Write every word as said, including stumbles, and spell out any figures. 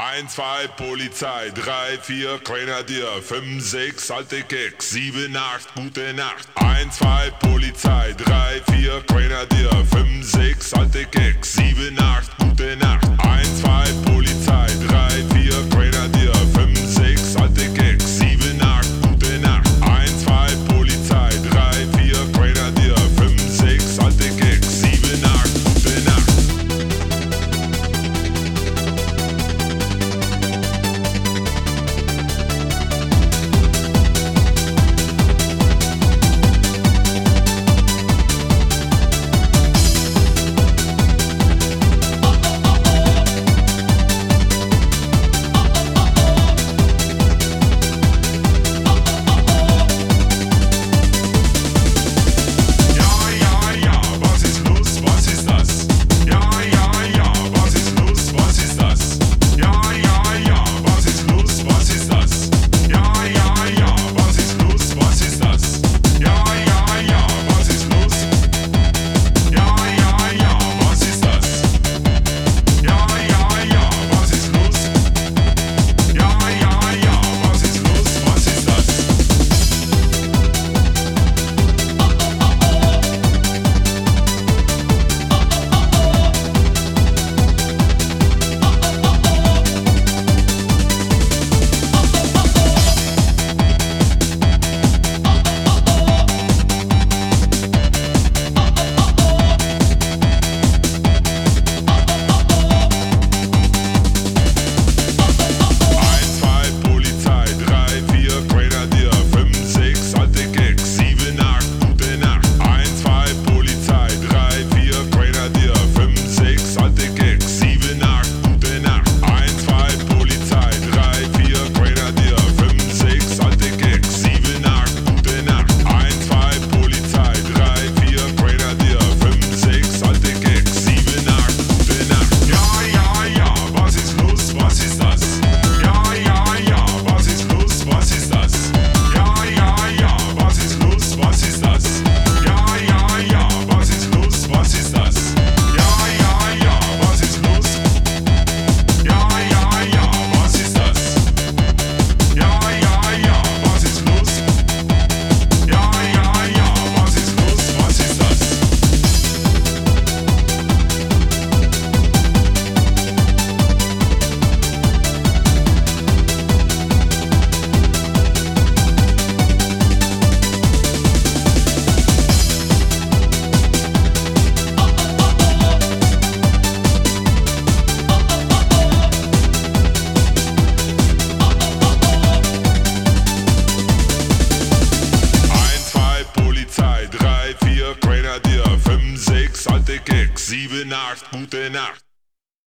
eins, zwei, Polizei, drei, vier, Grenadier, fünf, sechs, alte Keks, sieben, acht, gute Nacht. eins, zwei, Polizei, drei, vier, Grenadier, fünf, sechs, alte Keks, sieben, acht, gute Nacht. eins, zwei, Polizei, drei, vier, Grenadier, fünf, sechs, alte Keks, sieben, acht, gute Nacht. eins, zwei, Polizei, drei, vier, Grenadier, fünf, sechs, alte Keks, sieben, acht, gute Nacht. Grenadier, fünf, sechs, alte Keks, sieben, acht, gute Nacht.